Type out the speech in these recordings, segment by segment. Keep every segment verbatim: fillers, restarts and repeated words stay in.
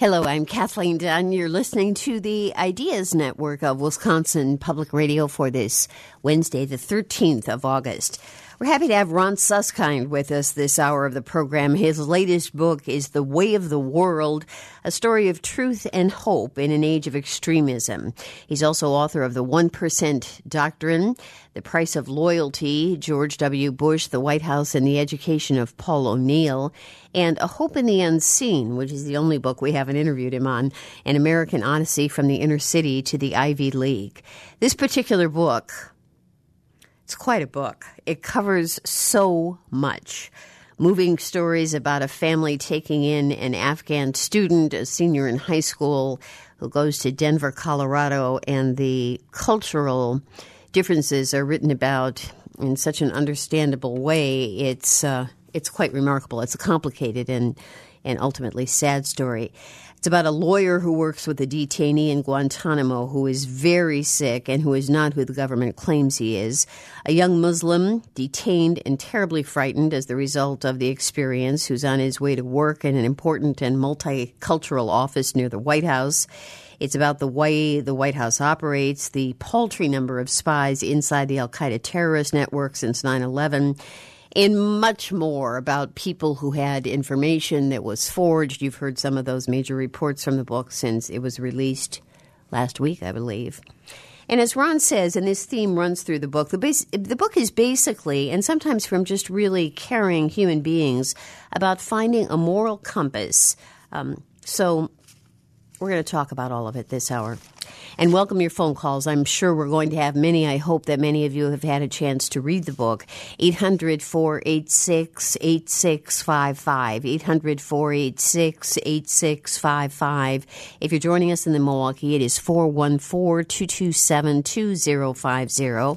Hello, I'm Kathleen Dunn. You're listening to the Ideas Network of Wisconsin Public Radio for this Wednesday, the thirteenth of August. We're happy to have Ron Suskind with us this hour of the program. His latest book is The Way of the World, a story of truth and hope in an age of extremism. He's also author of The one percent Doctrine, The Price of Loyalty, George W. Bush, the White House, and the Education of Paul O'Neill, and A Hope in the Unseen, which is the only book we haven't interviewed him on, An American Odyssey from the Inner City to the Ivy League. This particular book, it's quite a book. It covers so much. Moving stories about a family taking in an Afghan student, a senior in high school, who goes to Denver, Colorado, and the cultural differences are written about in such an understandable way. It's uh, it's quite remarkable. It's a complicated and, and ultimately sad story. It's about a lawyer who works with a detainee in Guantanamo who is very sick and who is not who the government claims he is. A young Muslim detained and terribly frightened as the result of the experience, who's on his way to work in an important and multicultural office near the White House. It's about the way the White House operates, the paltry number of spies inside the al-Qaeda terrorist network since nine eleven, and much more about people who had information that was forged. You've heard some of those major reports from the book since it was released last week, I believe. And as Ron says, and this theme runs through the book, the, base, the book is basically, and sometimes from just really caring human beings, about finding a moral compass. Um, so we're going to talk about all of it this hour. And welcome your phone calls. I'm sure we're going to have many. I hope that many of you have had a chance to read the book. eight hundred, four eight six, eight six five five. eight hundred, four eight six, eight six five five. If you're joining us in the Milwaukee, it is four one four, two two seven, two zero five zero.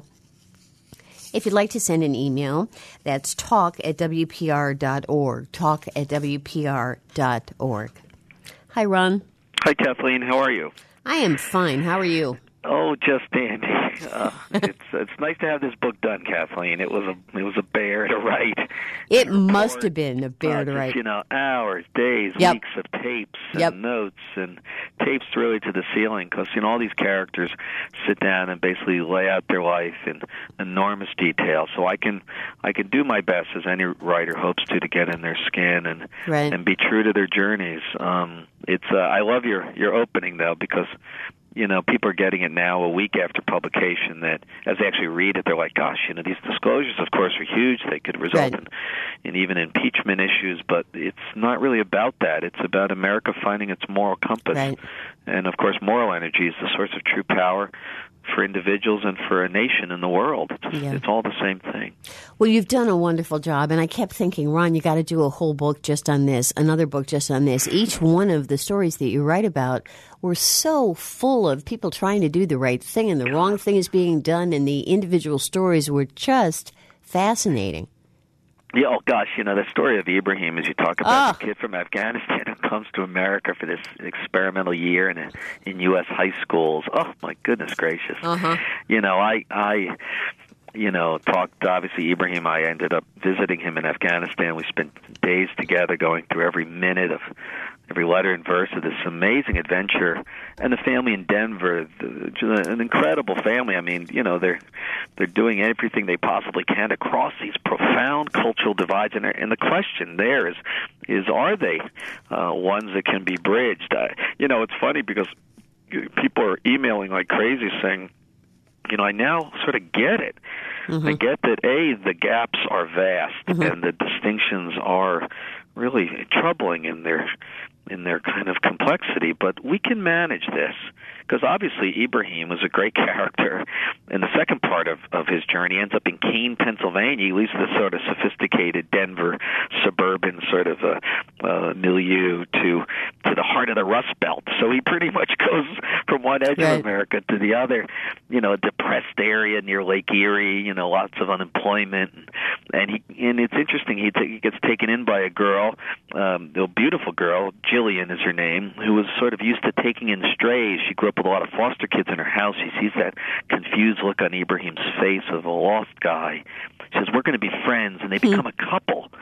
If you'd like to send an email, that's talk at w p r dot org. talk at w p r dot org. Hi, Ron. Hi, Kathleen. How are you? I am fine. How are you? Oh, just dandy. Uh, it's it's nice to have this book done, Kathleen. It was a it was a bear to write. It must have been a bear uh, to just, write. You know, hours, days, yep. weeks of tapes and yep. notes and tapes really to the ceiling, because you know all these characters sit down and basically lay out their life in enormous detail. So I can I can do my best, as any writer hopes to, to get in their skin and right. and be true to their journeys. Um, it's uh, I love your your opening though, because you know, people are getting it now a week after publication that as they actually read it, they're like, gosh, you know, these disclosures, of course, are huge. They could result right. in, in even impeachment issues, but it's not really about that. It's about America finding its moral compass. Right. And, of course, moral energy is the source of true power for individuals and for a nation in the world. It's, yeah. it's all the same thing. Well, you've done a wonderful job, and I kept thinking, Ron, you got to do a whole book just on this, another book just on this. Each one of the stories that you write about were so full of people trying to do the right thing, and the wrong thing is being done, and the individual stories were just fascinating. Yeah, oh gosh, you know, the story of Ibrahim, as you talk about, oh. the kid from Afghanistan who comes to America for this experimental year in in U S high schools. Oh my goodness gracious! Uh-huh. You know, I I. You know, talked, obviously, Ibrahim, I ended up visiting him in Afghanistan. We spent days together going through every minute of every letter and verse of this amazing adventure. And the family in Denver, the, an incredible family. I mean, you know, they're they're doing everything they possibly can to cross these profound cultural divides. And, and the question there is, is are they uh, ones that can be bridged? Uh, you know, it's funny because people are emailing like crazy saying, you know, I now sort of get it. Mm-hmm. I get that, A, the gaps are vast, mm-hmm. and the distinctions are really troubling in their in their kind of complexity, but we can manage this. Because obviously Ibrahim was a great character. In the second part of, of his journey, ends up in Keene, Pennsylvania. He leaves this sort of sophisticated Denver suburban sort of uh, uh, milieu to to the heart of the Rust Belt. So he pretty much goes from one edge right. of America to the other. You know, a depressed area near Lake Erie. You know, lots of unemployment, and he and it's interesting. He, t- he gets taken in by a girl, um, a beautiful girl, Jillian is her name, who was sort of used to taking in strays. She grew up with a lot of foster kids in her house. She sees that confused look on Ibrahim's face of a lost guy. She says, we're going to be friends, and they become a couple.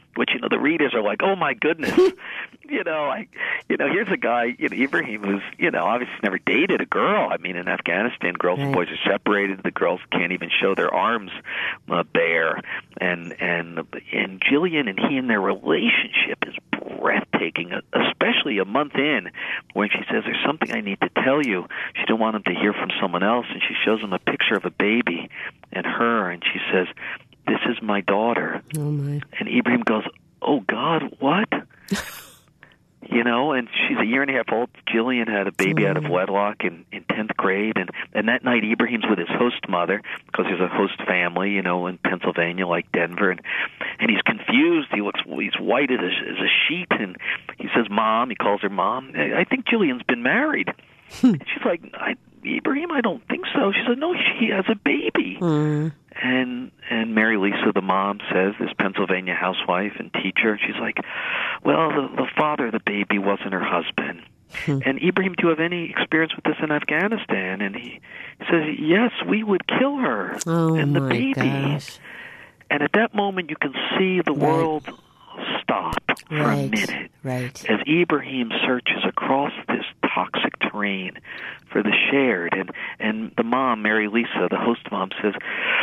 which, you know, the readers are like, oh, my goodness. you know, I, you know, here's a guy, you know, Ibrahim, who's, you know, obviously never dated a girl. I mean, in Afghanistan, girls right. and boys are separated. The girls can't even show their arms uh, bare. And, and, and Jillian and he and their relationship is breathtaking, especially a month in when she says, there's something I need to tell you. She didn't want him to hear from someone else, and she shows him a picture of a baby and her, and she says, this is my daughter. Oh, my. And Ibrahim goes, oh, God, what? You know, and she's a year and a half old. Jillian had a baby mm. out of wedlock in, in tenth grade, and, and that night Ibrahim's with his host mother, because there's a host family, you know, in Pennsylvania, like Denver, and and he's confused. He looks, he's white as a, as a sheet, and he says, Mom, he calls her Mom. I think Jillian's been married. And she's like, I, Ibrahim, I don't think so. She said, no, she has a baby. Mm. And and Mary Lisa, the mom, says, this Pennsylvania housewife and teacher, she's like, well, the, the father of the baby wasn't her husband. Hmm. And Ibrahim, do you have any experience with this in Afghanistan? And he, he says, yes, we would kill her oh and the my baby. Gosh. And at that moment, you can see the right. world stop for right. a minute right. as Ibrahim searches across this toxic terrain for the shared. And, and the mom, Mary Lisa, the host mom, says,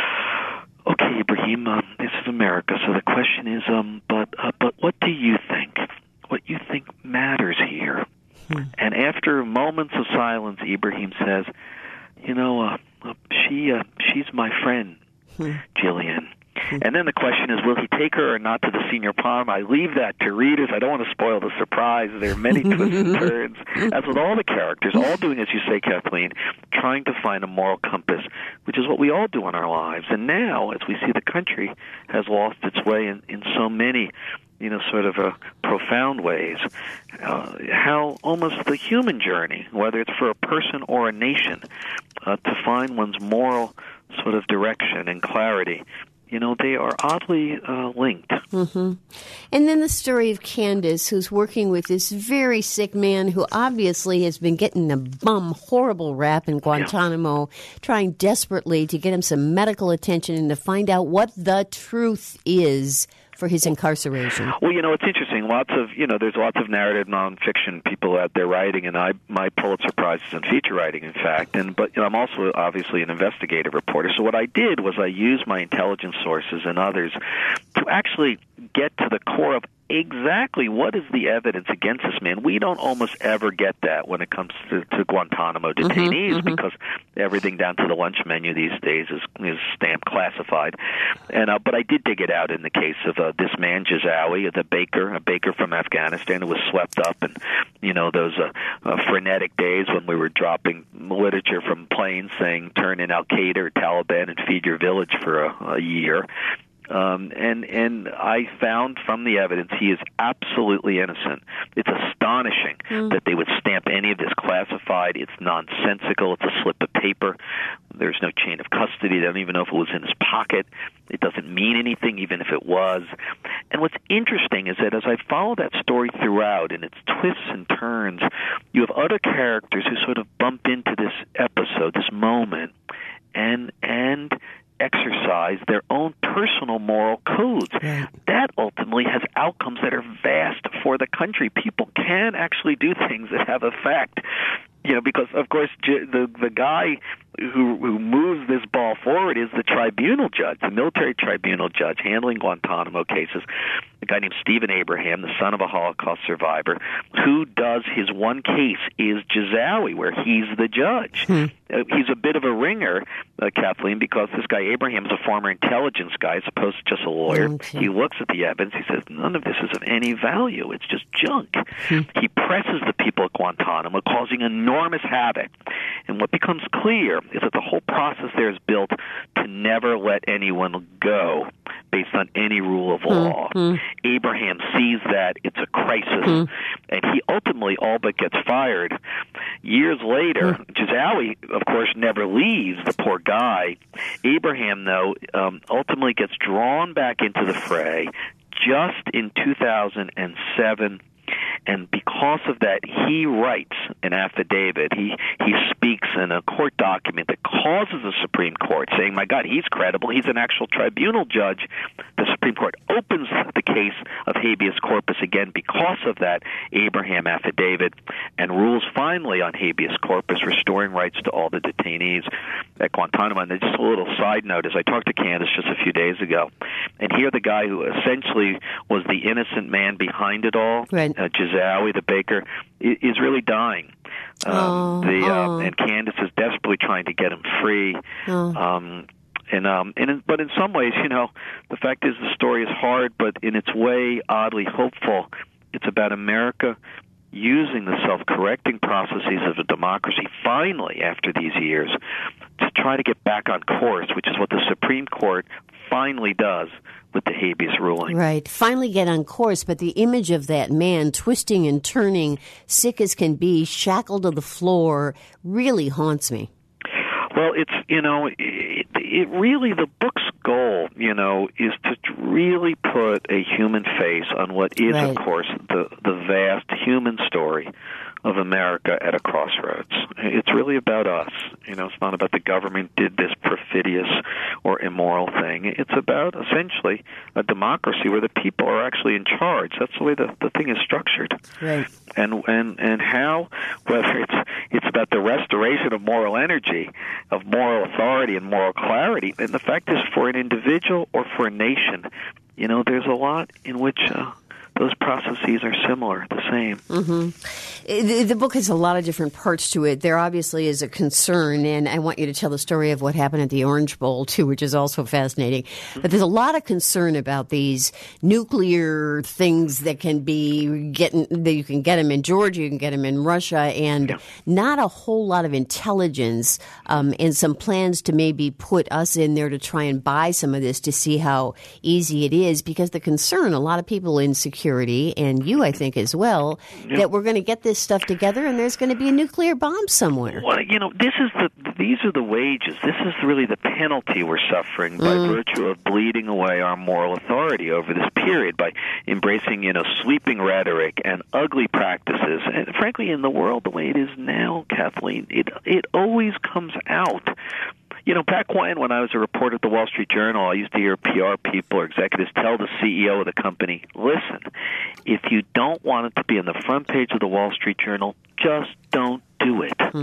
okay, Ibrahim, um, this is America, so the question is, um, but uh, but what do you think? What you think matters here? Hmm. And after moments of silence, Ibrahim says, you know, uh, uh, she uh, she's my friend, hmm. Jillian. Hmm. And then the question is, will he take her or not to the senior prom? I leave that to readers. I don't want to spoil the surprise. There are many twists and turns, as with all the characters, all doing, as you say, Kathleen, trying to find a moral compass, which is what we all do in our lives. And now, as we see the country has lost its way in, in so many, you know, sort of uh, profound ways, uh, how almost the human journey, whether it's for a person or a nation, uh, to find one's moral sort of direction and clarity, you know, they are oddly uh, linked. Mm-hmm. And then the story of Candace, who's working with this very sick man who obviously has been getting a bum, horrible rap in Guantanamo, yeah. trying desperately to get him some medical attention and to find out what the truth is for his incarceration. Well, you know, it's interesting. Lots of, you know, there's lots of narrative nonfiction people out there writing, and I, my Pulitzer Prize is in feature writing, in fact. And but you know, I'm also obviously an investigative reporter. So what I did was I used my intelligence sources and others to actually get to the core of exactly what is the evidence against this man. We don't almost ever get that when it comes to, to Guantanamo detainees, mm-hmm, because mm-hmm. everything down to the lunch menu these days is is stamped classified. And uh, but I did dig it out in the case of uh, this man Jazawi, the baker, a baker from Afghanistan who was swept up in, you know, those uh, uh, frenetic days when we were dropping literature from planes saying turn in Al Qaeda or Taliban and feed your village for a, a year. Um, and and I found from the evidence he is absolutely innocent. It's astonishing mm. that they would stamp any of this classified. It's nonsensical. It's a slip of paper. There's no chain of custody. They don't even know if it was in his pocket. It doesn't mean anything, even if it was. And what's interesting is that as I follow that story throughout, and its twists and turns, you have other characters who sort of bump into this episode, this moment, and and exercise their own personal moral codes. Right. That ultimately has outcomes that are vast for the country. People can actually do things that have effect. You know, because of course the the guy who who moves this ball forward is the tribunal judge, the military tribunal judge handling Guantanamo cases, a guy named Stephen Abraham, the son of a Holocaust survivor, who does his one case is Jazawi, where he's the judge. Hmm. Uh, he's a bit of a ringer, uh, Kathleen, because this guy Abraham is a former intelligence guy as opposed to just a lawyer. Okay. He looks at the evidence. He says, none of this is of any value. It's just junk. Hmm. He presses the people at Guantanamo, causing enormous havoc. And what becomes clear is that the whole process there is built to never let anyone go based on any rule of law. Mm-hmm. Abraham sees that it's a crisis, mm-hmm. and he ultimately all but gets fired. Years later, mm-hmm. Jazawi, of course, never leaves, the poor guy. Abraham, though, um, ultimately gets drawn back into the fray just in two thousand seven And because of that, he writes an affidavit. He he speaks in a court document that causes the Supreme Court, saying, my God, he's credible. He's an actual tribunal judge. The Supreme Court opens the case of habeas corpus again because of that Abraham affidavit and rules finally on habeas corpus, restoring rights to all the detainees at Guantanamo. And just a little side note, as I talked to Candace just a few days ago, and here the guy who essentially was the innocent man behind it all, right. uh, Gizawi, the baker, is really dying. Um, oh, the uh, oh. And Candace is desperately trying to get him free. Oh. Um, and um, and in, but in some ways, you know, the fact is the story is hard, but in its way, oddly hopeful. It's about America using the self-correcting processes of a democracy, finally, after these years, to try to get back on course, which is what the Supreme Court finally does with the habeas ruling. Right. Finally get on course, but the image of that man twisting and turning, sick as can be, shackled to the floor, really haunts me. Well, it's, you know, it, it really, the book's goal, you know, is to really put a human face on what is, right. of course, the, the vast human story of America at a crossroads. It's really about us. You know, it's not about the government did this perfidious or immoral thing. It's about, essentially, a democracy where the people are actually in charge. That's the way the, the thing is structured. Right. And and and how, whether it's it's about the restoration of moral energy, of moral authority and moral clarity, and the fact is, for an individual or for a nation, you know, there's a lot in which uh, those processes are similar, the same. Mm-hmm. The, the book has a lot of different parts to it. There obviously is a concern, and I want you to tell the story of what happened at the Orange Bowl, too, which is also fascinating. But there's a lot of concern about these nuclear things that can be getting, that you can get them in Georgia, you can get them in Russia, and yeah. not a whole lot of intelligence um, and some plans to maybe put us in there to try and buy some of this to see how easy it is, because the concern, a lot of people in security, and you, I think, as well, yeah. that we're going to get this stuff together and there's going to be a nuclear bomb somewhere. Well, you know, this is the these are the wages. This is really the penalty we're suffering by mm. virtue of bleeding away our moral authority over this period, by embracing, you know, sweeping rhetoric and ugly practices. And frankly, in the world the way it is now, Kathleen, it it always comes out. You know, back when, when I was a reporter at the Wall Street Journal, I used to hear P R people or executives tell the C E O of the company, listen, if you don't want it to be on the front page of the Wall Street Journal, just don't do it. Hmm.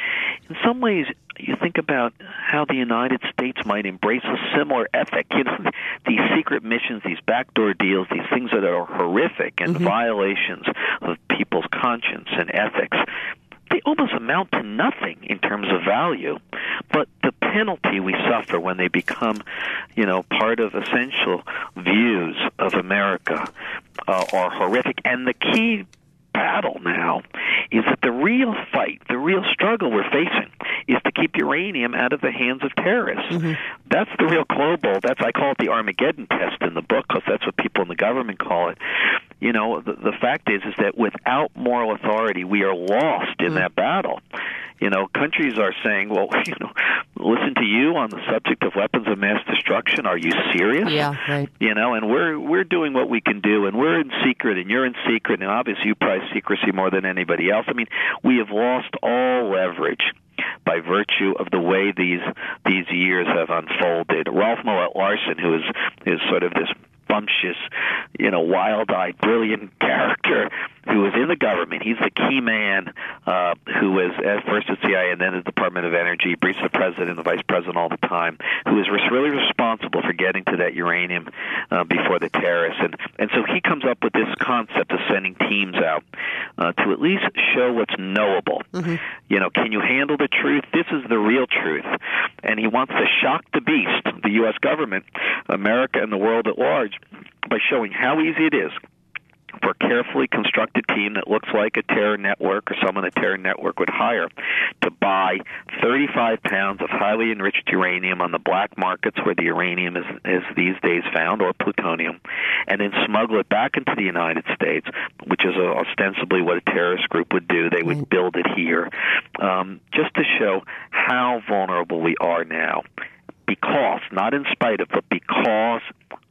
In some ways, you think about how the United States might embrace a similar ethic. You know, these secret missions, these backdoor deals, these things that are horrific and mm-hmm. violations of people's conscience and ethics, they almost amount to nothing in terms of value. But the penalty we suffer when they become, you know, part of essential views of America uh, are horrific. And the key battle now is that the real fight, the real struggle we're facing is to keep uranium out of the hands of terrorists. Mm-hmm. That's the real global, that's, I call it the Armageddon test in the book, because that's what people in the government call it. You know, the, the fact is, is that without moral authority, we are lost in mm-hmm. that battle. You know, countries are saying, well, you know, listen to you on the subject of weapons of mass destruction. Are you serious? Yeah, right. You know, and we're we're doing what we can do, and we're in secret, and you're in secret, and obviously you prize secrecy more than anybody else. I mean, we have lost all leverage by virtue of the way these these years have unfolded. Ralph Millett Larson, who is is sort of this bumptious, you know, wild-eyed, brilliant character who was in the government. He's the key man uh, who was at first at C I A and then at the Department of Energy, briefs the president and the vice president all the time, who is really responsible for getting to that uranium uh, before the terrorists. And, and so he comes up with this concept of sending teams out uh, to at least show what's knowable. Mm-hmm. You know, can you handle the truth? This is the real truth. And he wants to shock the beast, the U S government, America, and the world at large, by showing how easy it is for a carefully constructed team that looks like a terror network or someone a terror network would hire to buy thirty-five pounds of highly enriched uranium on the black markets where the uranium is, is these days found, or plutonium, and then smuggle it back into the United States, which is ostensibly what a terrorist group would do. They would build it here, um, just to show how vulnerable we are now. Because, not in spite of, but because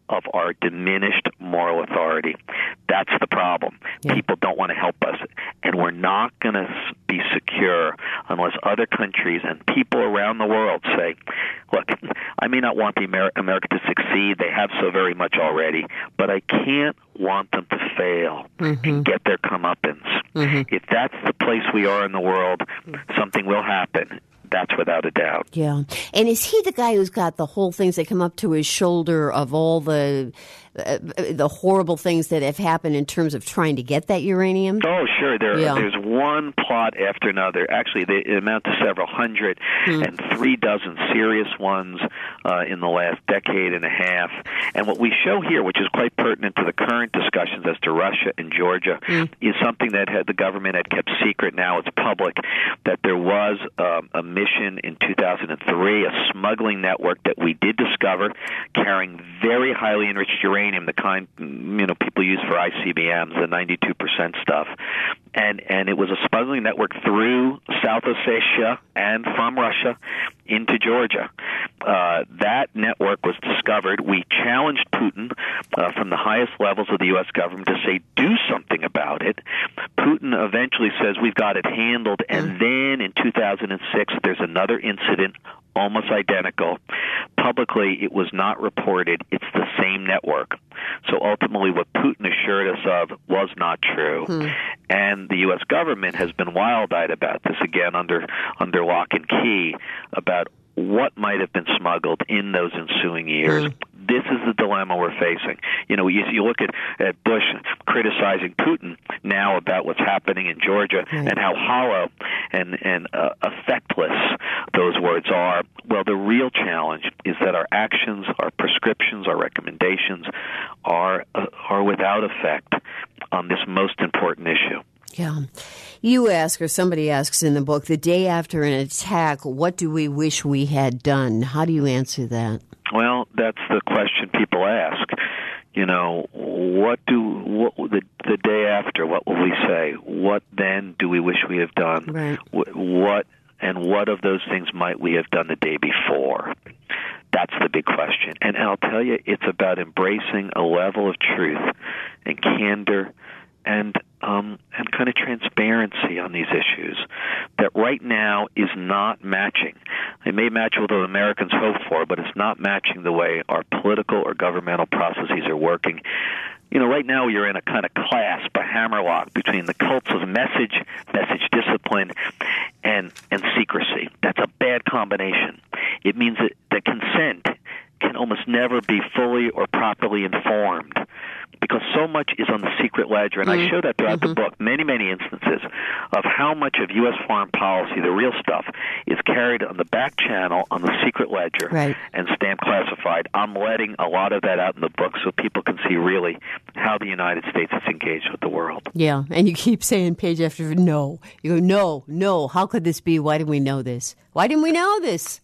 of our diminished moral authority. That's the problem. Yeah. People don't want to help us, and we're not going to be secure unless other countries and people around the world say, look, I may not want the Amer- America to succeed. They have so very much already, but I can't want them to fail mm-hmm. and get their comeuppance. Mm-hmm. If that's the place we are in the world, something will happen. That's without a doubt. Yeah. And is he the guy who's got the whole things that come up to his shoulder of all the uh, the horrible things that have happened in terms of trying to get that uranium? Oh, sure. There, yeah. There's one plot after another. Actually, they amount to several hundred hmm. and three dozen serious ones uh, in the last decade and a half. And what we show here, which is quite pertinent to the current discussions as to Russia and Georgia, hmm. is something that had, the government had kept secret. Now it's public, that there was um, a mission in two thousand three, a smuggling network that we did discover carrying very highly enriched uranium, the kind you know people use for I C B Ms, the ninety-two percent stuff. And and it was a smuggling network through South Ossetia and from Russia into Georgia. Uh, that network was discovered. We challenged Putin uh, from the highest levels of the U S government to say, do something about it. Putin eventually says, we've got it handled. And then in two thousand six, there's another incident almost identical. Publicly, it was not reported. It's the same network. So ultimately, what Putin assured us of was not true. Hmm. And the U S government has been wild-eyed about this, again, under under lock and key, about what might have been smuggled in those ensuing years. Mm. This is the dilemma we're facing. You know, you, you look at, at Bush criticizing Putin now about what's happening in Georgia right. and how hollow and, and uh, effectless those words are. Well, the real challenge is that our actions, our prescriptions, our recommendations are uh, are without effect on this most important issue. Yeah. You ask, or somebody asks in the book, the day after an attack, what do we wish we had done? How do you answer that? Well, that's the question people ask. You know, what do what the the day after? What will we say? What then do we wish we have done? Right. What and what of those things might we have done the day before? That's the big question. And I'll tell you, it's about embracing a level of truth and candor and um, and kind of transparency on these issues that right now is not matching. It may match what the Americans hope for, but it's not matching the way our political or governmental processes are working. You know, right now you're in a kind of clasp, a hammerlock between the cults of message, message discipline, and and secrecy. That's a bad combination. It means that the consent can almost never be fully or properly informed because so much is on the secret ledger. And mm-hmm. I show that throughout mm-hmm. the book, many, many instances of how much of U S foreign policy, the real stuff, is carried on the back channel on the secret ledger right. and stamped classified. I'm letting a lot of that out in the book so people can see really how the United States is engaged with the world. Yeah, and you keep saying page after no. You go, no, no, how could this be? Why didn't we know this? Why didn't we know this?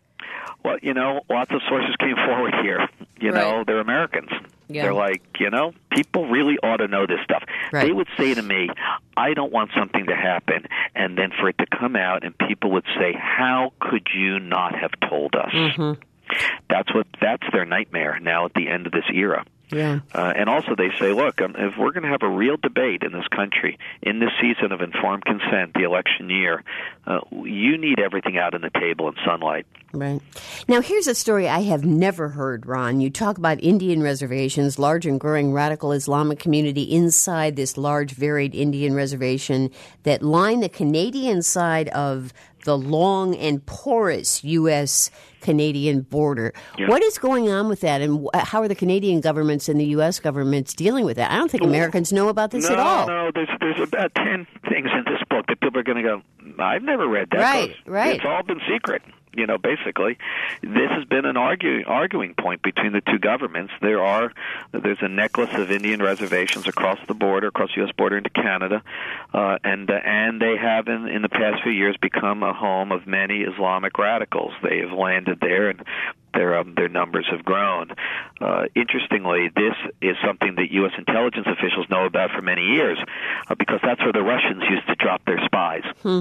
Well, you know, lots of sources came forward here. You right. know, they're Americans. Yeah. They're like, you know, people really ought to know this stuff. Right. They would say to me, I don't want something to happen, and then for it to come out, and people would say, how could you not have told us? Mm-hmm. That's what that's their nightmare now at the end of this era. Yeah. Uh, and also they say, look, um, if we're going to have a real debate in this country, in this season of informed consent, the election year, uh, you need everything out on the table in sunlight. Right. Now, here's a story I have never heard, Ron. You talk about Indian reservations, large and growing radical Islamic community inside this large, varied Indian reservation that line the Canadian side of the long and porous U S Canadian border. Yeah. What is going on with that, and how are the Canadian governments and the U S governments dealing with that? I don't think Americans know about this no, at all. No, there's there's about ten things in this book that people are going to go, I've never read that. Right, right. It's all been secret. You know, basically, this has been an arguing arguing point between the two governments. There are there's a necklace of Indian reservations across the border, across the U S border into Canada, uh, and uh, and they have in, in the past few years become a home of many Islamic radicals. They have landed there, and their um, their numbers have grown. Uh, interestingly, this is something that U S intelligence officials know about for many years, uh, because that's where the Russians used to drop their spies. Hmm.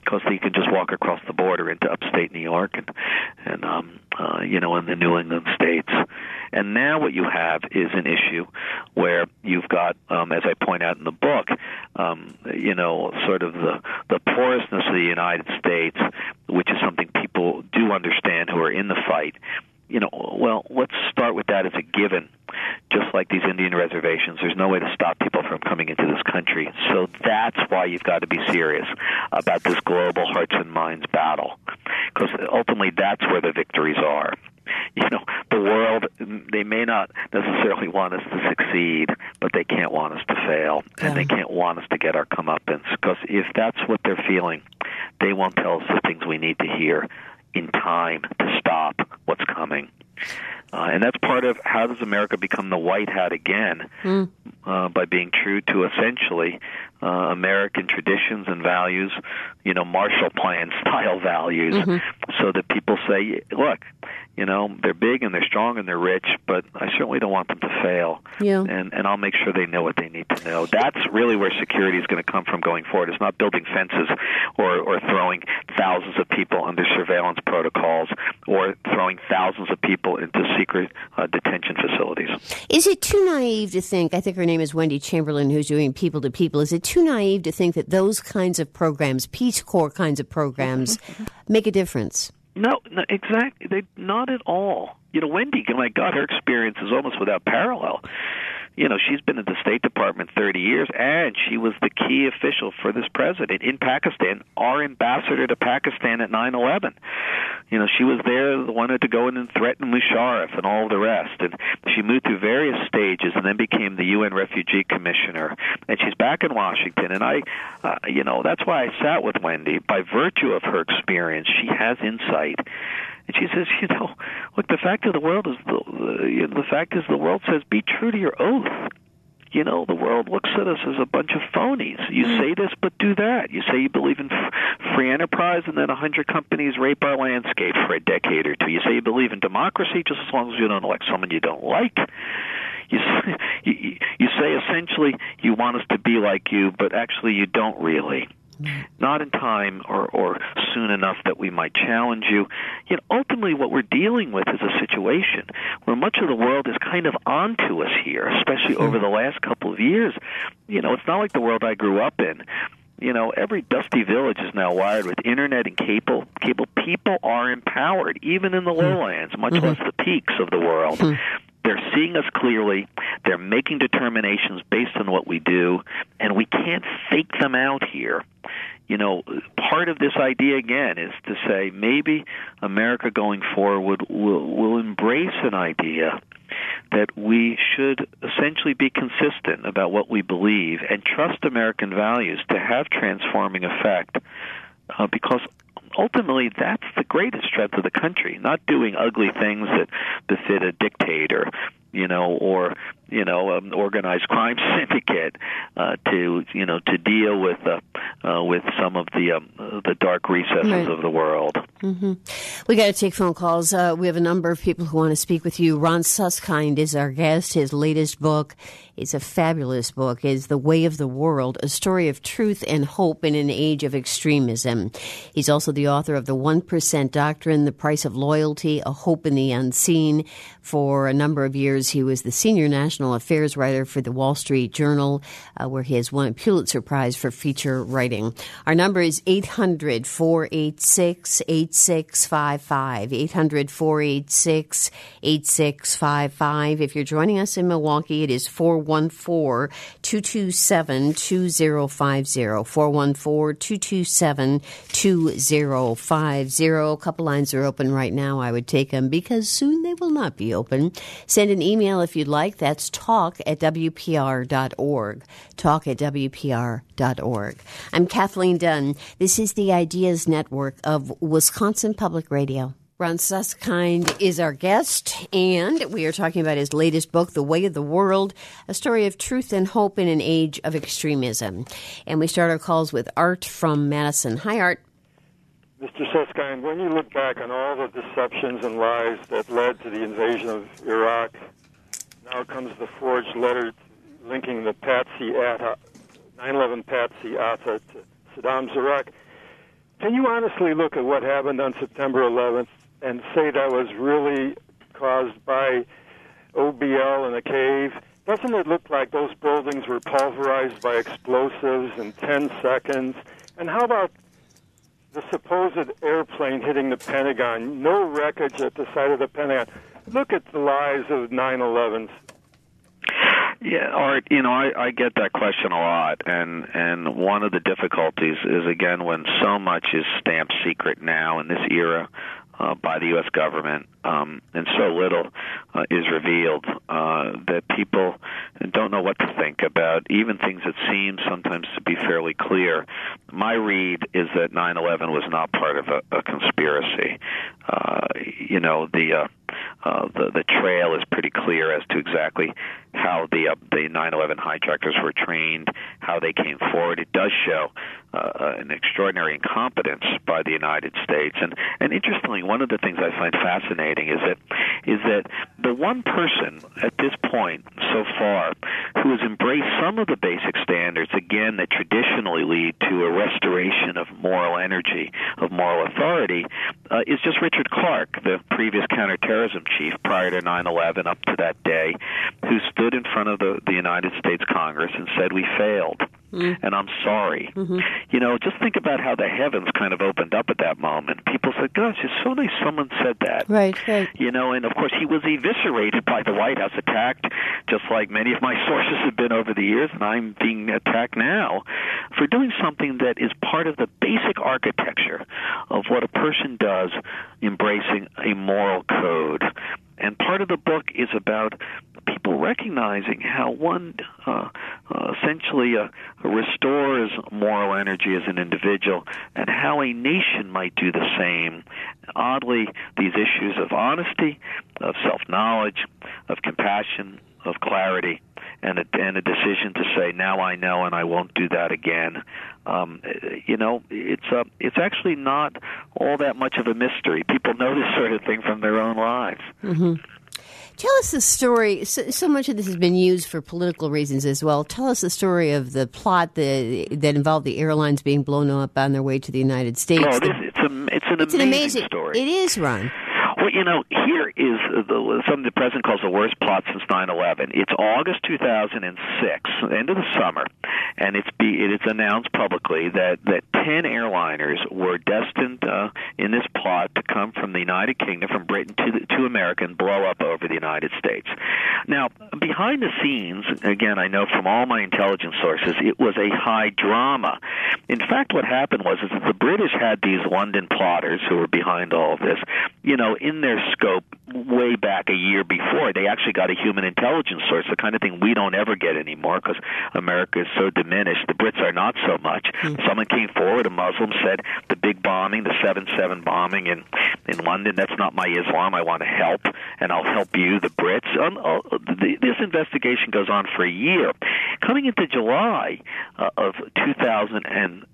because you can just walk across the border into upstate New York and, and um, uh, you know, in the New England states. And now what you have is an issue where you've got, um, as I point out in the book, um, you know, sort of the, the porousness of the United States, which is something people do understand who are in the fight. You know, well, let's start with that as a given. Just like these Indian reservations, there's no way to stop people from coming into this country. So that's why you've got to be serious about this global hearts and minds battle, because ultimately that's where the victories are. You know, the world, they may not necessarily want us to succeed, but they can't want us to fail, yeah. and they can't want us to get our comeuppance, because if that's what they're feeling, they won't tell us the things we need to hear in time to stop what's coming. Uh, and that's part of how does America become the white hat again, mm. uh, by being true to essentially uh, American traditions and values, you know, Marshall Plan style values, mm-hmm. so that people say, look, you know, they're big and they're strong and they're rich, but I certainly don't want them to fail. Yeah. And and I'll make sure they know what they need to know. That's really where security is going to come from going forward. It's not building fences or, or throwing thousands of people under surveillance protocols or throwing thousands of people into secret uh, detention facilities. Is it too naive to think, I think her name is Wendy Chamberlain, who's doing People to People, is it too naive to think that those kinds of programs, Peace Corps kinds of programs, make a difference? No, no, exactly. They not at all. You know, Wendy, my God, her experience is almost without parallel. You know, she's been at the State Department thirty years, and she was the key official for this president in Pakistan, our ambassador to Pakistan at nine eleven. You know, she was there, wanted to go in and threaten Musharraf and all the rest. And she moved through various stages and then became the U N Refugee Commissioner. And she's back in Washington. And I, uh, you know, that's why I sat with Wendy. By virtue of her experience, she has insight. And she says, you know, look, the fact of the world is, the, uh, you know, the fact is the world says, be true to your oath. You know, the world looks at us as a bunch of phonies. You say this, but do that. You say you believe in f- free enterprise, and then a hundred companies rape our landscape for a decade or two. You say you believe in democracy, just as long as you don't elect someone you don't like. You say, you, you say essentially you want us to be like you, but actually you don't really. Not in time or, or soon enough that we might challenge you. Yet ultimately what we're dealing with is a situation where much of the world is kind of onto us here, especially over the last couple of years. You know, it's not like the world I grew up in. You know, every dusty village is now wired with internet and cable. Cable people are empowered, even in the lowlands, much mm-hmm. less the peaks of the world. Mm-hmm. They're seeing us clearly. They're making determinations based on what we do, and we can't fake them out here. You know, part of this idea, again, is to say maybe America going forward will, will embrace an idea that we should essentially be consistent about what we believe and trust American values to have transforming effect, uh, because ultimately that's the greatest strength of the country, not doing ugly things that befit a dictator, you know, or, you know, an organized crime syndicate, uh, to, you know, to deal with, uh, uh, with some of the, um, the dark recesses right. of the world. Mm-hmm. We got to take phone calls. Uh, we have a number of people who want to speak with you. Ron Suskind is our guest. His latest book is a fabulous book, is The Way of the World, a story of truth and hope in an age of extremism. He's also the author of The one percent Doctrine, The Price of Loyalty, A Hope in the Unseen. For a number of years, he was the senior national affairs writer for the Wall Street Journal, uh, where he has won a Pulitzer Prize for feature writing. Our number is eight hundred, four eight six, eight six five five, eight hundred, four eight six, eight six five five. If you're joining us in Milwaukee, it is four one four, two two seven, two zero five zero, four one four, two two seven, two zero five zero. A couple lines are open right now. I would take them because soon they will not be open. Send an email if you'd like. That's talk at W P R dot org. Talk at W P R dot org. I'm Kathleen Dunn. This is the Ideas Network of Wisconsin Public Radio. Ron Suskind is our guest, and we are talking about his latest book, The Way of the World, a story of truth and hope in an age of extremism. And we start our calls with Art from Madison. Hi, Art. Mister Suskind, when you look back on all the deceptions and lies that led to the invasion of Iraq, now comes the forged letter linking the Patsy Atta, nine eleven Patsy Atta to Saddam's Iraq. can you honestly look at what happened on September eleventh and say that was really caused by O B L in a cave? Doesn't it look like those buildings were pulverized by explosives in ten seconds? And how about the supposed airplane hitting the Pentagon? No wreckage at the site of the Pentagon. Look at the lies of nine elevens. Yeah, Art, you know, I, I get that question a lot, and, and one of the difficulties is, again, when so much is stamped secret now in this era uh, by the U S government, um, and so little uh, is revealed uh, that people don't know what to think about, even things that seem sometimes to be fairly clear. My read is that nine eleven was not part of a, a conspiracy. Uh, you know, the, uh, uh, the the trail is pretty clear as to exactly how the uh, the nine eleven hijackers were trained, how they came forward. It does show uh, an extraordinary incompetence by the United States. And, and interestingly, one of the things I find fascinating is that is that the one person at this point so far who has embraced some of the basic standards, again, that traditionally lead to a restoration of moral energy, of moral authority, uh, is just Richard Clarke, the previous counterterrorism chief prior to nine eleven up to that day, who stood in front of the, the United States Congress and said, we failed, mm. and I'm sorry. Mm-hmm. You know, just think about how the heavens kind of opened up at that moment. People said, gosh, it's so nice someone said that. Right, right. You know, and of course he was eviscerated by the White House, attacked just like many of my sources have been over the years, and I'm being attacked now for doing something that is part of the basic architecture of what a person does, embracing a moral code. And part of the book is about people recognizing how one uh, uh, essentially uh, restores moral energy as an individual, and how a nation might do the same. Oddly, these issues of honesty, of self-knowledge, of compassion, of clarity, and a, and a decision to say, now I know and I won't do that again. Um, you know, it's uh, it's actually not all that much of a mystery. People know this sort of thing from their own lives. Mm-hmm. Tell us the story. So, so much of this has been used for political reasons as well. Tell us the story of the plot that, that involved the airlines being blown up on their way to the United States. Oh, it is, it's, a, it's an it's amazing, an amazing story. It is, Ron. Well, you know, here is the, something the president calls the worst plot since nine eleven. It's August two thousand six, end of the summer, and it's be, it is announced publicly that, that ten airliners were destined uh, in this plot to come from the United Kingdom, from Britain to, the, to America, and blow up over the United States. Now, behind the scenes, again, I know from all my intelligence sources, it was a high drama. In fact, what happened was is that the British had these London plotters who were behind all of this, you know, in their scope way back a year before. They actually got a human intelligence source, the kind of thing we don't ever get anymore because America is so diminished. The Brits are not so much. Mm-hmm. Someone came forward, a Muslim, said the big bombing, the seven seven bombing in, in London, that's not my Islam. I want to help, and I'll help you, the Brits. Um, uh, the, this investigation goes on for a year. Coming into July uh, of two thousand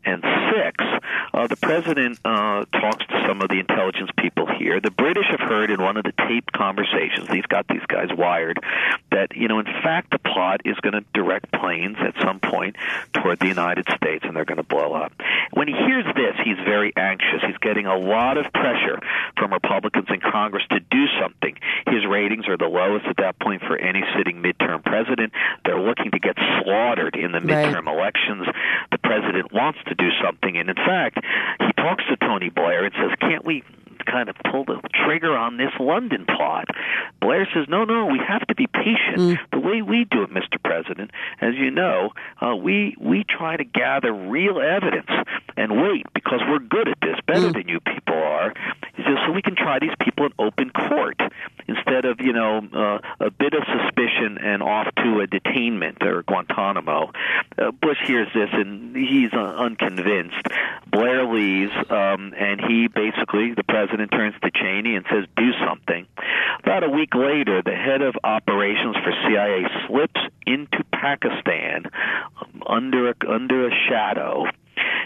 six, uh, the president uh, talks to some of the intelligence people here. The British have heard in one of the taped conversations, he's got these guys wired, that, you know, in fact, the plot is going to direct planes at some point toward the United States, and they're going to blow up. When he hears this, he's very anxious. He's getting a lot of pressure from Republicans in Congress to do something. His ratings are the lowest at that point for any sitting midterm president. They're looking to get slaughtered in the midterm right. elections. The president wants to do something, and in fact, he talks to Tony Blair and says, can't we kind of pull the trigger on this London plot? Blair says, no, no, we have to be patient. Mm. The way we do it, Mister President, as you know, uh, we we try to gather real evidence and wait, because we're good at this, better mm. than you people are. He says, so we can try these people in open court instead of, you know, uh, a bit of suspicion and off to a detainment or Guantanamo. Uh, Bush hears this, and he's uh, unconvinced. Blair leaves, um, and he basically, the president turns to Cheney and says, do something. About a week later, the head of operations for C I A slips into Pakistan um, under a, under a shadow,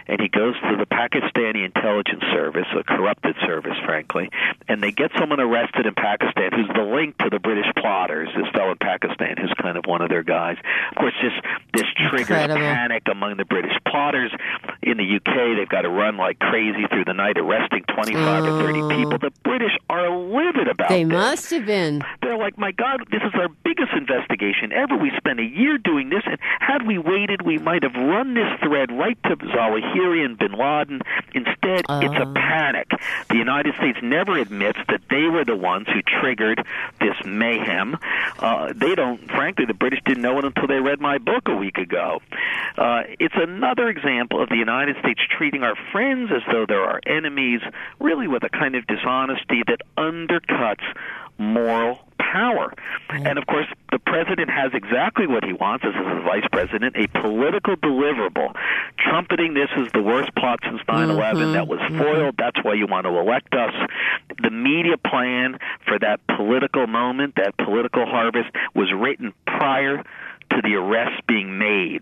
and he goes to the Pakistani intelligence service, a corrupted service, frankly, and they get someone arrested in Pakistan who's the link to the British plotters, this fellow in Pakistan who's kind of one of their guys. Of course, this, this triggers Incredible. panic among the British plotters. In the U K, they've got to run like crazy through the night, arresting twenty-five oh. or thirty people. The British are livid about They this. must have been. They're like, my God, this is our biggest investigation ever. We spent a year doing this, and had we waited, we might have run this thread right to Zawahiri and bin Laden. Instead, Uh. it's a panic. The United States never admits that they were the ones who triggered this mayhem. Uh, they don't, frankly, the British didn't know it until they read my book a week ago. Uh, it's another example of the United States treating our friends as though they're our enemies, really with a kind of dishonesty that undercuts moral power. Right. And, of course, the president has exactly what he wants as his vice president, a political deliverable, trumpeting this as the worst plot since nine eleven Mm-hmm. that was foiled. That's why you want to elect us. The media plan for that political moment, that political harvest, was written prior to the arrests being made.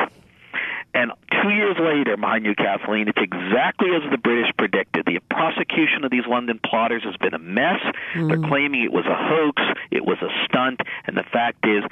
And two years later, mind you, Kathleen, it's exactly as the British predicted. The prosecution of these London plotters has been a mess. Mm. They're claiming it was a hoax, it was a stunt, and the fact is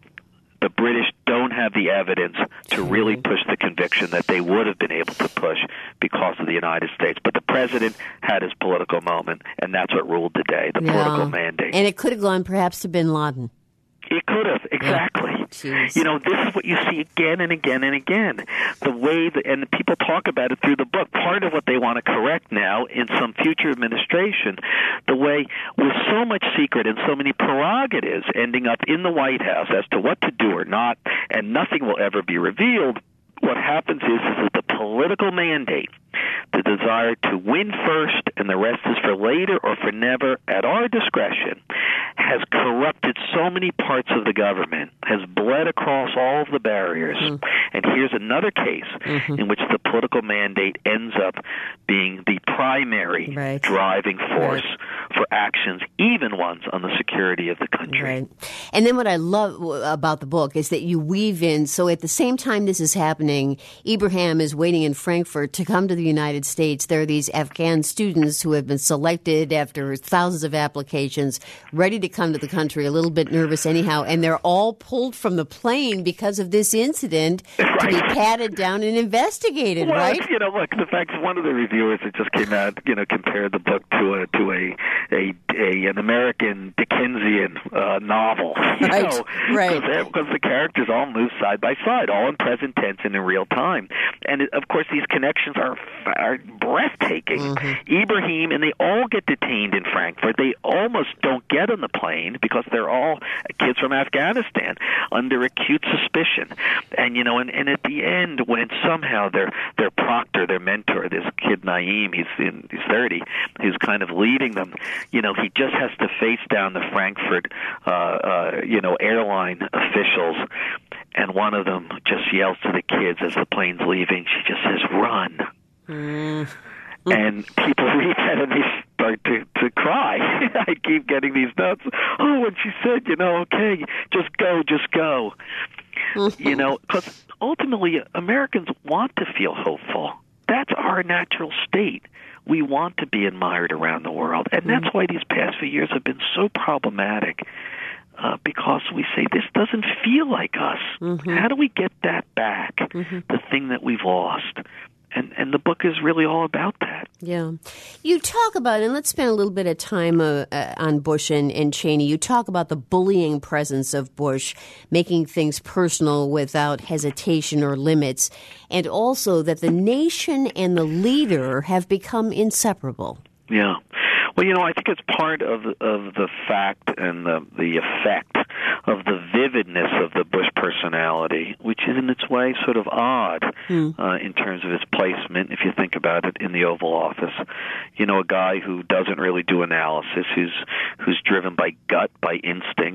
the British don't have the evidence to really push the conviction that they would have been able to push because of the United States. But the president had his political moment, and that's what ruled the day, the yeah. political mandate. And it could have gone perhaps to bin Laden. It could have, exactly. Yeah. You know, this is what you see again and again and again. The way, that, and people talk about it through the book, part of what they want to correct now in some future administration, the way with so much secret and so many prerogatives ending up in the White House as to what to do or not, and nothing will ever be revealed, what happens is, is that the political mandate, the desire to win first and the rest is for later or for never at our discretion, has corrupted so many parts of the government, has bled across all of the barriers. Mm. And here's another case mm-hmm. in which the political mandate ends up being the primary right. driving force right. for actions, even ones on the security of the country. Right. And then what I love about the book is that you weave in, so at the same time this is happening, Ibrahim is waiting in Frankfurt to come to the United States. There are these Afghan students who have been selected after thousands of applications, ready to come to the country, a little bit nervous anyhow, and they're all pulled from the plane because of this incident right. to be patted down and investigated, well, right? You know, look, the fact is one of the reviewers that just came out, you know, compared the book to a to a a, a an American Dickensian uh, novel, you right, know, right. because the characters all move side by side, all in present tense and in real time, and it, of course these connections are are breathtaking. Mm-hmm. Ibrahim and they all get detained in Frankfurt. They almost don't get on the plane because they're all kids from Afghanistan under acute suspicion, and you know, and, and at the end when somehow their their proctor, their mentor, this kid Naeem, he's in he's thirty, who's kind of leading them, you know, he just has to face down the Frankfurt, uh, uh, you know, airline officials, and one of them just yells to the kids as the plane's leaving. She just says, "Run." Mm. And people read that and they start to, to cry. I keep getting these notes. Oh, and she said, you know, okay, just go, just go. You know, because ultimately Americans want to feel hopeful. That's our natural state. We want to be admired around the world. And that's why these past few years have been so problematic. Uh, because we say, this doesn't feel like us. Mm-hmm. How do we get that back, mm-hmm. the thing that we've lost? And and the book is really all about that. Yeah. You talk about, and let's spend a little bit of time uh, uh, on Bush and, and Cheney. You talk about the bullying presence of Bush, making things personal without hesitation or limits, and also that the nation and the leader have become inseparable. Yeah. Well, you know, I think it's part of of the fact and the the effect of the vividness of the Bush personality, which is in its way sort of odd hmm. uh, in terms of its placement, if you think about it, in the Oval Office. You know, a guy who doesn't really do analysis, who's who's driven by gut, by instinct,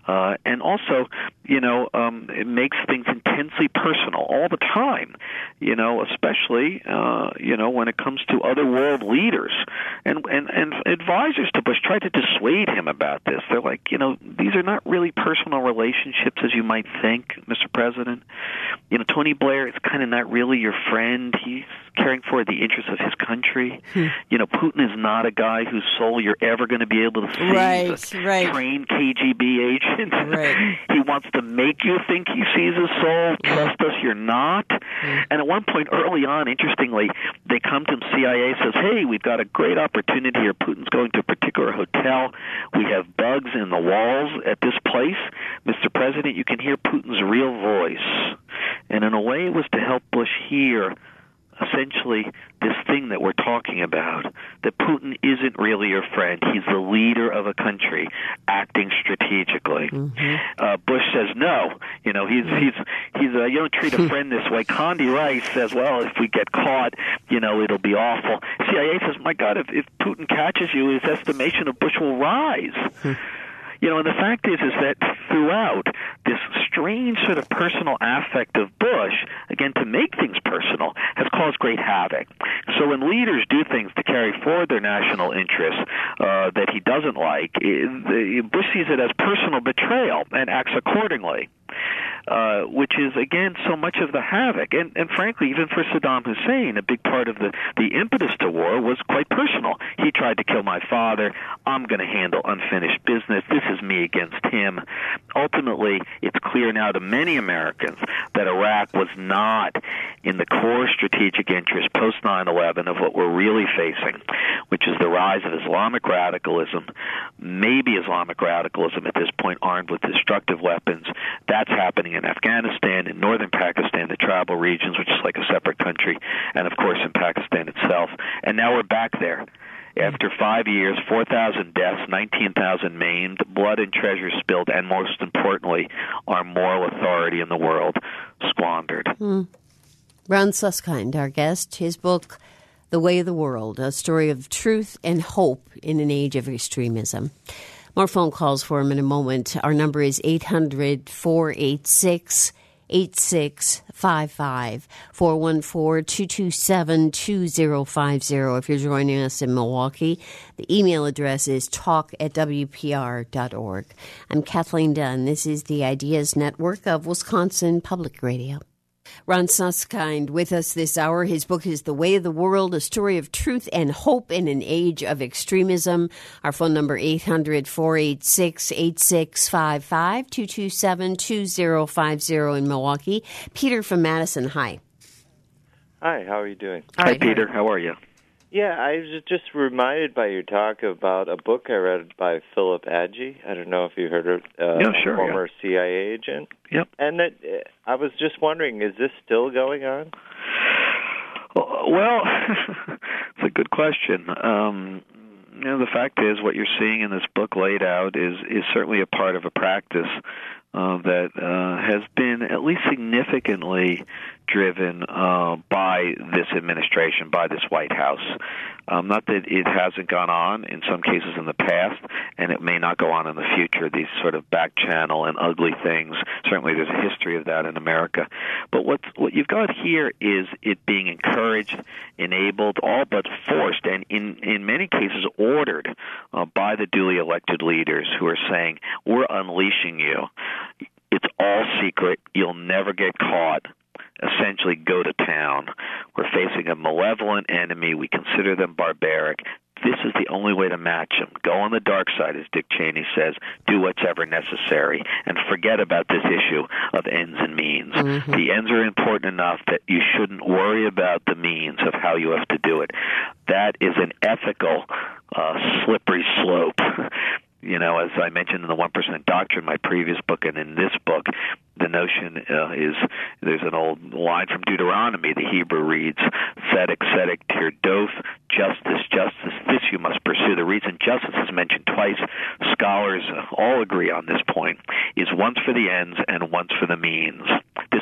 Uh, and also, you know, um, it makes things intensely personal all the time, you know, especially, uh, you know, when it comes to other world leaders. And, and, and advisors to Bush tried to dissuade him about this. They're like, you know, these are not really personal relationships as you might think, Mister President. You know, Tony Blair is kind of not really your friend. He's caring for the interests of his country. Hmm. You know, Putin is not a guy whose soul you're ever going to be able to see. Right, He's a right. trained K G B agent. Right. He wants to make you think he sees his soul. Trust us, you're not. Hmm. And at one point early on, interestingly, they come to him, C I A says, hey, we've got a great opportunity here. Putin's going to a particular hotel. We have bugs in the walls at this place. Mister President, you can hear Putin's real voice. And in a way, it was to help Bush hear essentially this thing that we're talking about, that Putin isn't really your friend. He's the leader of a country acting strategically. Mm-hmm. Uh, Bush says no. You know, he's he's he's uh, you don't treat a friend this way. Condi Rice says, well, if we get caught, you know, it'll be awful. C I A says, my God, if, if Putin catches you, his estimation of Bush will rise. You know, and the fact is, is that throughout this strange sort of personal affect of Bush, again, to make things personal, has caused great havoc. So when leaders do things to carry forward their national interests uh, that he doesn't like, it, Bush sees it as personal betrayal and acts accordingly. Uh, which is, again, so much of the havoc. And, and frankly, even for Saddam Hussein, a big part of the, the impetus to war was quite personal. He tried to kill my father. I'm going to handle unfinished business. This is me against him. Ultimately, it's clear now to many Americans that Iraq was not in the core strategic interest post nine eleven of what we're really facing, which is the rise of Islamic radicalism, maybe Islamic radicalism at this point armed with destructive weapons. That's happening in Afghanistan, in northern Pakistan, the tribal regions, which is like a separate country, and of course in Pakistan itself. And now we're back there. After five years, four thousand deaths, nineteen thousand maimed, blood and treasure spilled, and most importantly, our moral authority in the world squandered. Hmm. Ron Suskind, our guest, his book, The Way of the World, a story of truth and hope in an age of extremism. More phone calls for him in a moment. Our number is eight hundred, four eight six, eight six five five, four one four, two two seven, two zero five zero. If you're joining us in Milwaukee, the email address is talk at w p r dot org. I'm Kathleen Dunn. This is the Ideas Network of Wisconsin Public Radio. Ron Suskind with us this hour. His book is The Way of the World, a story of truth and hope in an age of extremism. Our phone number, eight hundred, four eight six, eight six five five, two two seven, two zero five zero in Milwaukee. Peter from Madison, hi. Hi, how are you doing? Hi, right, Peter. How are you? Yeah, I was just reminded by your talk about a book I read by Philip Adjie. I don't know if you heard of uh, yeah, sure, a former yeah. C I A agent. Yep. And that, uh, I was just wondering, is this still going on? Well, it's a good question. Um, you know, the fact is, what you're seeing in this book laid out is is certainly a part of a practice uh, that uh, has been at least significantly driven uh, by this administration, by this White House. Um, not that it hasn't gone on in some cases in the past, and it may not go on in the future, these sort of back channel and ugly things. Certainly there's a history of that in America. But what what you've got here is it being encouraged, enabled, all but forced, and in, in many cases ordered uh, by the duly elected leaders who are saying, we're unleashing you. It's all secret. You'll never get caught. Essentially go to town. We're facing a malevolent enemy. We consider them barbaric. This is the only way to match them. Go on the dark side, as Dick Cheney says. Do whatever necessary. And forget about this issue of ends and means. Mm-hmm. The ends are important enough that you shouldn't worry about the means of how you have to do it. That is an ethical, uh, slippery slope. You know, as I mentioned in the one percent Doctrine, my previous book, and in this book, the notion uh, is, there's an old line from Deuteronomy. The Hebrew reads, Tzedek, Tzedek, Tirdof, justice, justice, this you must pursue. The reason justice is mentioned twice, scholars all agree on this point, is once for the ends and once for the means. This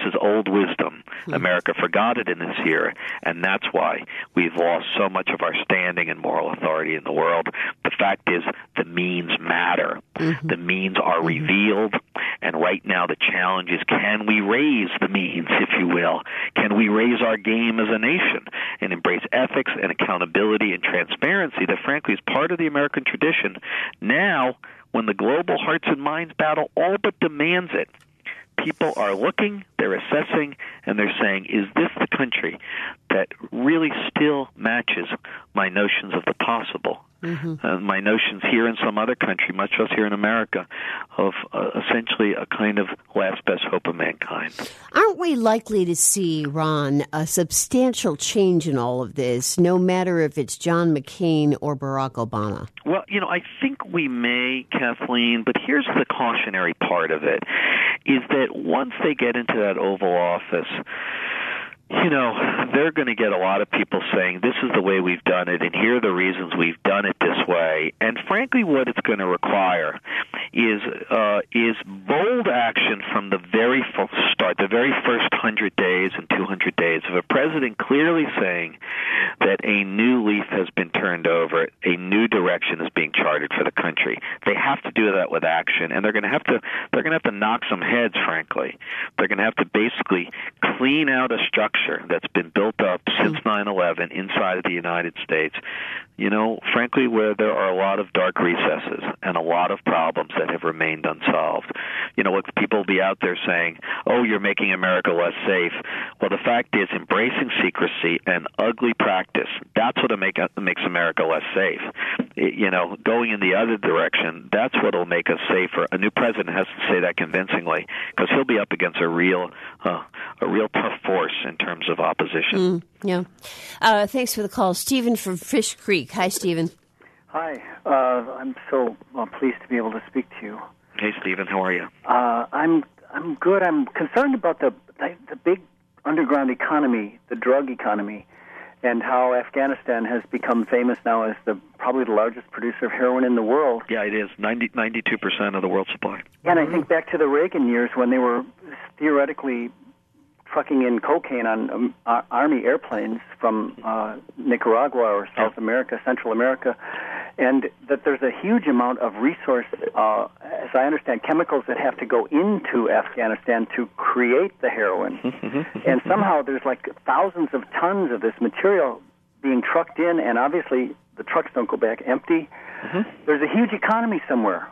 This is old wisdom. Mm-hmm. America forgot it in this year, and that's why we've lost so much of our standing and moral authority in the world. The fact is, the means matter. Mm-hmm. The means are mm-hmm. revealed, and right now the challenge is, can we raise the means, if you will? Can we raise our game as a nation and embrace ethics and accountability and transparency that, frankly, is part of the American tradition now when the global hearts and minds battle all but demands it? People are looking, they're assessing, and they're saying, is this the country that really still matches my notions of the possible? Mm-hmm. Uh, my notions here in some other country, much less here in America, of uh, essentially a kind of last best hope of mankind. Aren't we likely to see, Ron, a substantial change in all of this, no matter if it's John McCain or Barack Obama? Well, you know, I think we may, Kathleen, but here's the cautionary part of it, is that once they get into that Oval Office, you know, they're going to get a lot of people saying, this is the way we've done it, and here are the reasons we've done it this way. And frankly, what it's going to require is uh, is bold action from the very start, the very first one hundred days and two hundred days of a president clearly saying that a new leaf has been turned over, a new direction is being charted for the country. They have to do that with action, and they're going to have to they're going to have to knock some heads, frankly. They're going to have to basically clean out a structure that's been built up since nine eleven inside of the United States, you know, frankly, where there are a lot of dark recesses and a lot of problems that have remained unsolved. You know, look, people will be out there saying, oh, you're making America less safe. Well, the fact is, embracing secrecy and ugly practice, that's what make, makes America less safe. It, you know, going in the other direction, that's what will make us safer. A new president has to say that convincingly, because he'll be up against a real, uh, a real tough force in terms of opposition. Mm, yeah. Uh, thanks for the call. Stephen from Fish Creek. Hi, Stephen. Hi. Uh, I'm so well, pleased to be able to speak to you. Hey, Stephen. How are you? Uh, I'm I'm good. I'm concerned about the the big underground economy, the drug economy, and how Afghanistan has become famous now as the probably the largest producer of heroin in the world. Yeah, it is. ninety, ninety-two percent of the world's supply. And I think back to the Reagan years when they were theoretically trucking in cocaine on um, uh, Army airplanes from uh, Nicaragua or South America, Central America, and that there's a huge amount of resource, uh, as I understand, chemicals that have to go into Afghanistan to create the heroin. And somehow there's like thousands of tons of this material being trucked in, and obviously the trucks don't go back empty. Mm-hmm. There's a huge economy somewhere.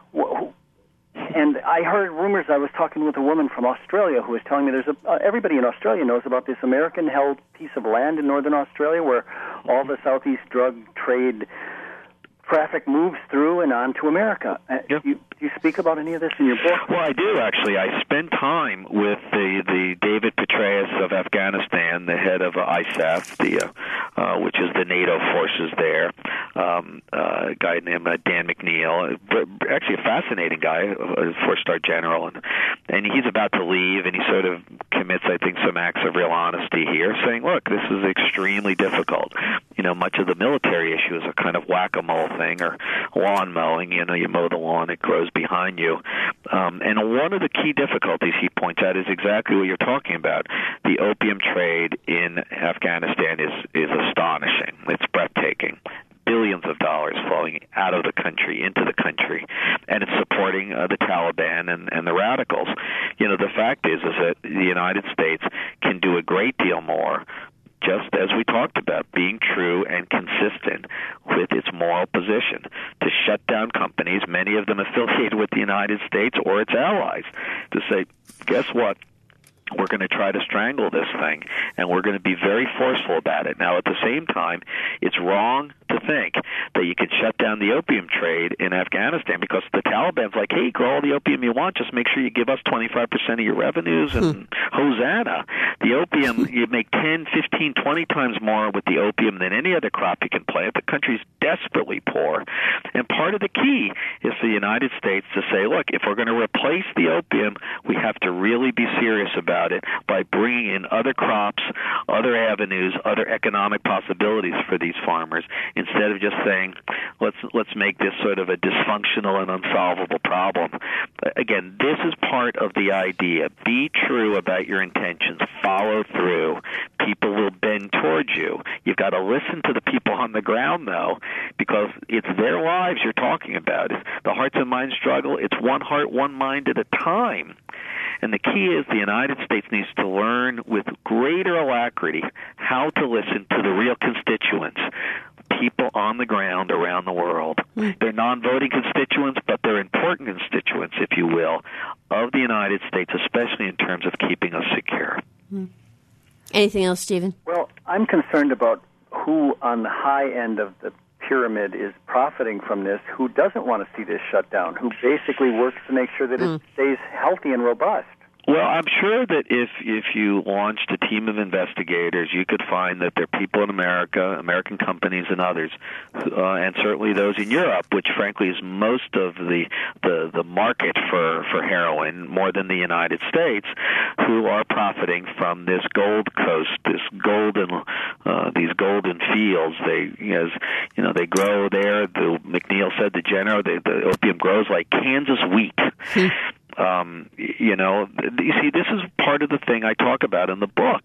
And I heard rumors. I was talking with a woman from Australia who was telling me there's a, uh, everybody in Australia knows about this American-held piece of land in northern Australia where all the Southeast drug trade traffic moves through and on to America. Uh, yep. you, do you speak about any of this in your book? Well, I do, actually. I spent time with the, the David Petraeus of Afghanistan, the head of I S A F, the, uh, uh, which is the NATO forces there, um, uh, a guy named uh, Dan McNeil, actually a fascinating guy, a four-star general, and, and he's about to leave, and he sort of commits, I think, some acts of real honesty here, saying, look, this is extremely difficult. You know, much of the military issue is a kind of whack-a-mole thing, or lawn mowing. You know, you mow the lawn, it grows behind you. Um, and one of the key difficulties he points out is exactly what you're talking about. The opium trade in Afghanistan is, is astonishing. It's breathtaking. Billions of dollars flowing out of the country, into the country, and it's supporting uh, the Taliban and, and the radicals. You know, the fact is, is that the United States can do a great deal more, just as we talked about, being true and consistent with its moral position, to shut down companies, many of them affiliated with the United States or its allies, to say, guess what? We're going to try to strangle this thing, and we're going to be very forceful about it. Now, at the same time, it's wrong to think that you can shut down the opium trade in Afghanistan, because the Taliban's like, hey, grow all the opium you want, just make sure you give us twenty-five percent of your revenues, and Hosanna. The opium, you make ten, fifteen, twenty times more with the opium than any other crop you can plant. The country's desperately poor. And part of the key is for the United States to say, look, if we're going to replace the opium, we have to really be serious about it by bringing in other crops, other avenues, other economic possibilities for these farmers, instead of just saying, let's let's make this sort of a dysfunctional and unsolvable problem. Again, this is part of the idea. Be true about your intentions. Follow through. People will bend towards you. You've got to listen to the people on the ground, though, because it's their lives you're talking about. The hearts and minds struggle. It's one heart, one mind at a time. And the key is the United States needs to learn with greater alacrity how to listen to the real constituents, people on the ground around the world. Mm. They're non-voting constituents, but they're important constituents, if you will, of the United States, especially in terms of keeping us secure. Mm. Anything else, Stephen? Well, I'm concerned about who on the high end of the pyramid is profiting from this, who doesn't want to see this shut down, who basically works to make sure that mm. it stays healthy and robust. Well, I'm sure that if if you launched a team of investigators, you could find that there are people in America, American companies and others, uh, and certainly those in Europe, which frankly is most of the, the, the market for, for heroin, more than the United States, who are profiting from this Gold Coast, this golden, uh, these golden fields. They, as you know, they grow there. The, McNeil said the general, the, the opium grows like Kansas wheat. Um, you know, you see, this is part of the thing I talk about in the book.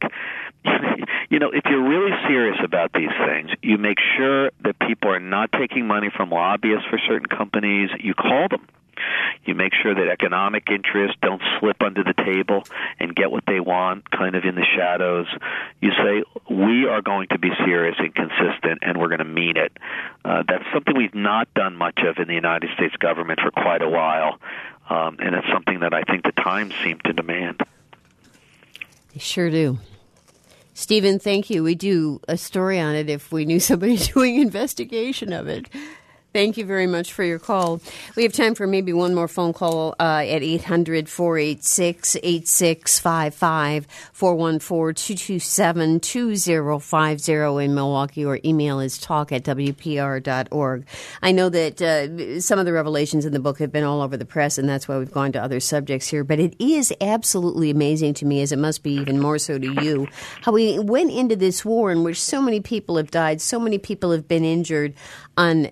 You know, if you're really serious about these things, you make sure that people are not taking money from lobbyists for certain companies. You call them. You make sure that economic interests don't slip under the table and get what they want kind of in the shadows. You say, we are going to be serious and consistent, and we're going to mean it. Uh, that's something we've not done much of in the United States government for quite a while. Um, and it's something that I think the times seem to demand. They sure do. Stephen, thank you. We do a story on it if we knew somebody doing investigation of it. Thank you very much for your call. We have time for maybe one more phone call uh, at eight hundred, four eight six, eight six five five, four one four, two two seven, two zero five zero in Milwaukee, or email is talk at w p r dot org. I know that uh, some of the revelations in the book have been all over the press, and that's why we've gone to other subjects here. But it is absolutely amazing to me, as it must be even more so to you, how we went into this war in which so many people have died, so many people have been injured on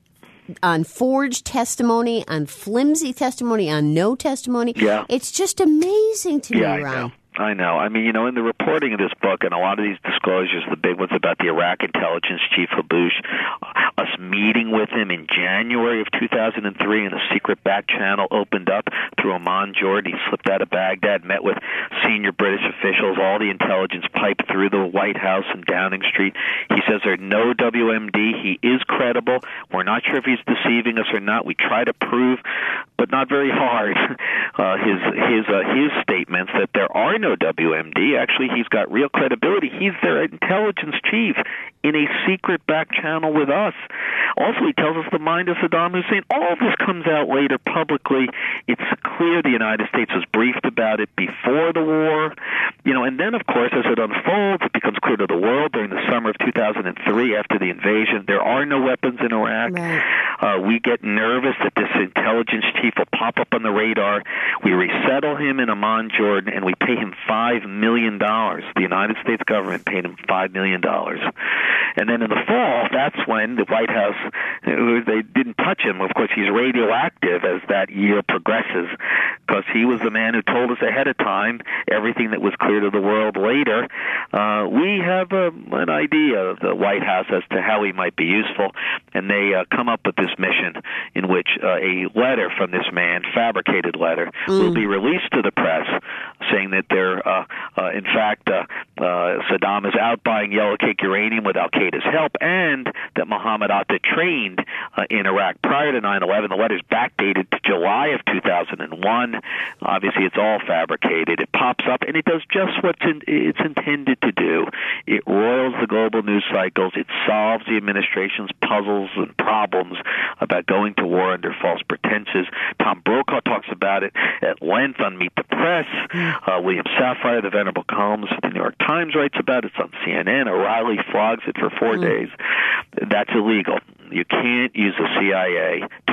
on forged testimony, on flimsy testimony, on no testimony. Yeah. It's just amazing to yeah, me, Ron. I know. I know. I mean, you know, in the reporting of this book and a lot of these disclosures, the big ones about the Iraq intelligence chief Haboush, us meeting with him in January of two thousand three, and a secret back channel opened up through Amman Jordan. He slipped out of Baghdad, met with senior British officials, all the intelligence piped through the White House and Downing Street. He says there's no W M D. He is credible. We're not sure if he's deceiving us or not. We try to prove, but not very hard, uh, his his uh, his statements that there are no W M D. Actually, he's got real credibility. He's their intelligence chief in a secret back channel with us. Also, he tells us the mind of Saddam Hussein. All of this comes out later publicly. It's clear the United States was briefed about it before the war. You know, and then, of course, as it unfolds, it becomes clear to the world during the summer of two thousand three, after the invasion, there are no weapons in Iraq. Right. Uh, we get nervous that this intelligence chief will pop up on the radar. We resettle him in Amman, Jordan, and we pay him five million dollars. The United States government paid him five million dollars. And then in the fall, that's when the White House, they didn't touch him. Of course, he's radioactive as that year progresses, because he was the man who told us ahead of time everything that was clear to the world later. Uh, we have a, an idea of the White House as to how he might be useful, and they uh, come up with this mission in which uh, a letter from this man, fabricated letter, mm. will be released to the press saying that they're, uh, uh, in fact, uh, uh, Saddam is out buying yellow cake uranium with Al-Qaeda's help, and that Mohammed Atta trained uh, in Iraq prior to nine eleven. The letter's backdated to July of two thousand one. Obviously, it's all fabricated. It pops up, and it does just what it's intended to do. It roils the global news cycles. It solves the administration's puzzles and problems about going to war under false pretenses. Tom Brokaw talks about it at length on Meet the Press. Uh, William Safire, the venerable columnist for the New York Times, writes about it. It's on C N N. O'Reilly flogs it for four mm. days. That's illegal. You can't use the C I A to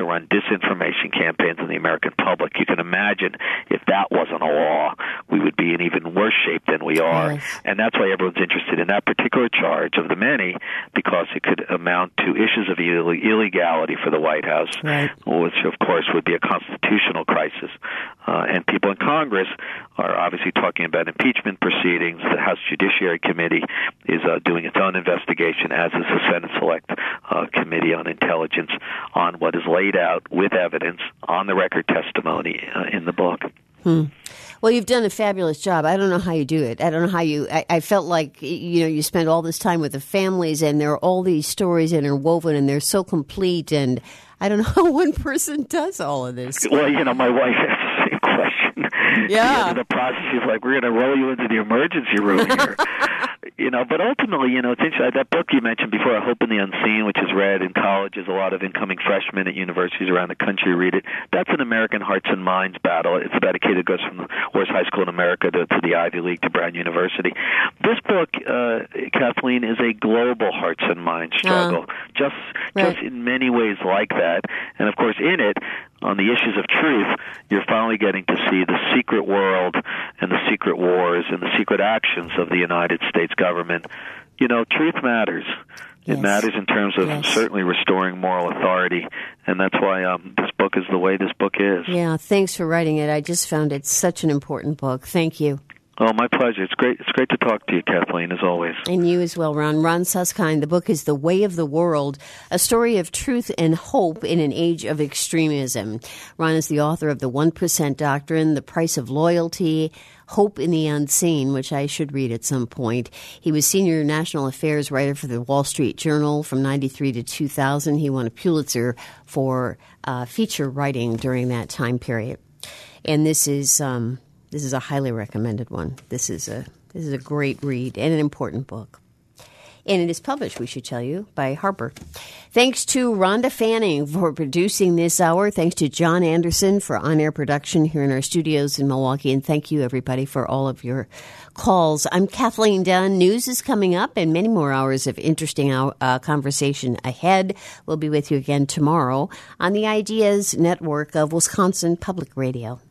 to run disinformation campaigns in the American public. You can imagine if that wasn't a law, we would be in even worse shape than we are. Yes. And that's why everyone's interested in that particular charge of the many, because it could amount to issues of Ill- illegality for the White House, right. which, of course, would be a constitutional crisis. Uh, and people in Congress are obviously talking about impeachment proceedings. The House Judiciary Committee is uh, doing its own investigation, as is the Senate Select uh, Committee on Intelligence, on what is laid out with evidence on the record testimony uh, in the book. Hmm. Well, you've done a fabulous job. I don't know how you do it. I don't know how you, I, I felt like, you know, you spend all this time with the families and there are all these stories interwoven and they're so complete, and I don't know how one person does all of this. Well, you know, my wife has the same question. Yeah. At the end of the process, she's like, we're going to roll you into the emergency room here. You know, but ultimately, you know, it's interesting. That book you mentioned before, Hope in the Unseen, which is read in colleges, a lot of incoming freshmen at universities around the country read it. That's an American hearts and minds battle. It's about a kid who goes from the worst high school in America to, to the Ivy League to Brown University. This book, uh, Kathleen, is a global hearts and minds struggle, uh, just right. just in many ways like that. And, of course, in it, on the issues of truth, you're finally getting to see the secret world and the secret wars and the secret actions of the United States government. You know, truth matters. It yes. matters in terms of yes. certainly restoring moral authority, and that's why um, this book is the way this book is. Yeah, thanks for writing it. I just found it such an important book. Thank you. Oh, my pleasure. It's great. It's great to talk to you, Kathleen, as always. And you as well, Ron. Ron Suskind. The book is The Way of the World, a story of truth and hope in an age of extremism. Ron is the author of The one percent Doctrine, The Price of Loyalty, Hope in the Unseen, which I should read at some point. He was senior national affairs writer for the Wall Street Journal from ninety-three to two thousand. He won a Pulitzer for uh, feature writing during that time period. And this is... Um, This is a highly recommended one. This is a this is a great read and an important book. And it is published, we should tell you, by Harper. Thanks to Rhonda Fanning for producing this hour. Thanks to John Anderson for on-air production here in our studios in Milwaukee. And thank you, everybody, for all of your calls. I'm Kathleen Dunn. News is coming up and many more hours of interesting uh, conversation ahead. We'll be with you again tomorrow on the Ideas Network of Wisconsin Public Radio.